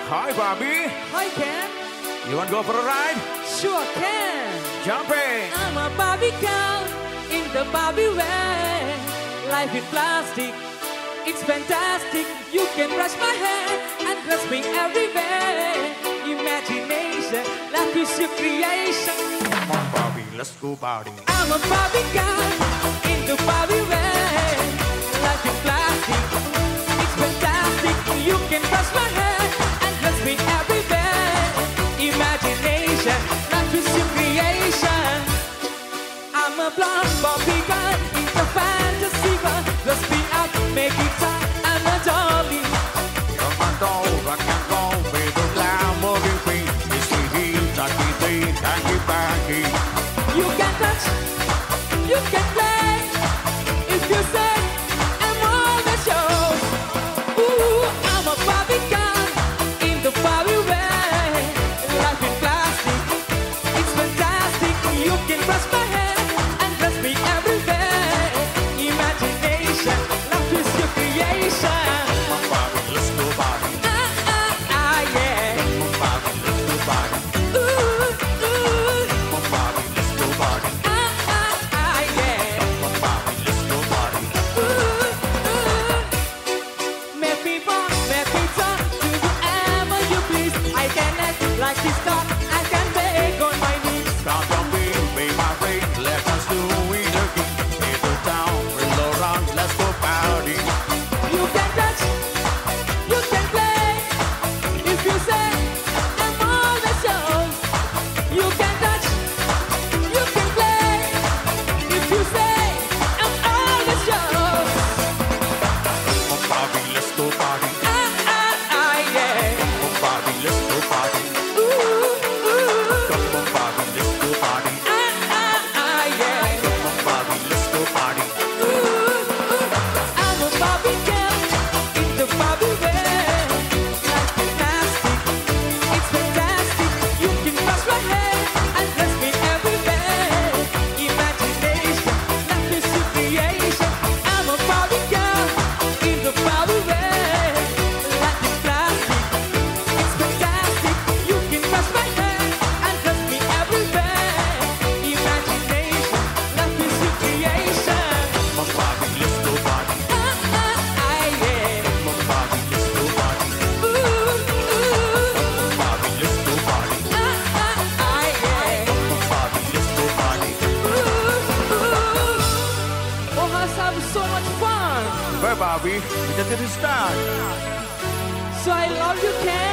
Hi, Bobby. Hi, Ken. You want to go for a ride? Sure can. Jumping. I'm a Barbie girl in the Barbie way. Life in plastic, it's fantastic. You can brush my hair and dress me everywhere. Imagination, life is your creation. Come on, Bobby, let's go party. I'm a Barbie girl in the Barbie way. Life in plastic, it's fantastic. You can brush my hair and dress me everywhere. Imagination, life is your creation. I'm a blonde Barbie girl in the fantasy world. Dress me up, make it top, I'm a dolly. You're my doll, rock and roll, with the glamour you bring. It's the heat, tacky, tacky, tacky. You can touch, you can play. If you say I'm on the show. Ooh, I'm a Barbie girl in the Barbie way. Life in plastic, it's fantastic. You can brush my hair and dress me everywhere. Imagination, life is your creation. Come on, Bobby, let's go party. Yeah. Come on, Bobby, let's go party. Ooh, ooh. Come on, Bobby, let's go party. Yeah. Come on, Bobby, let's go party. Make me walk, make me talk, do whatever you please. I can act like this dog, I can beg on my knees. Come on, be my friend, let us do it again. Hit the town, roll around, let's go party. You can touch, you can play. If you say I'm on the show, you can touch, you can play. If you say I'm on the show, Come on, Bobby, let's go party. yeah. Come on, Bobby, let's go party. Ooh, ooh. Come on, Bobby, let's go party. Yeah. Come on, Bobby, let's go party. I'm a Barbie girl in the Barbie way. Life is plastic, it's fantastic. You can brush my hair and dress me everywhere. Imagination, life is your creation. I'm a Barbie girl in the Barbie way. Life is plastic, it's fantastic. You can brush my hair and dress me everywhere. Imagination, life is your creation. Come on, Bobby, let's go party. Yeah. Come on, Bobby, let's go party. Come on, Bobby, let's go party. Come on, Bobby, let's go party. Oh, us have so much fun. Well, Bobby, we just get it started. So I love you, Ken.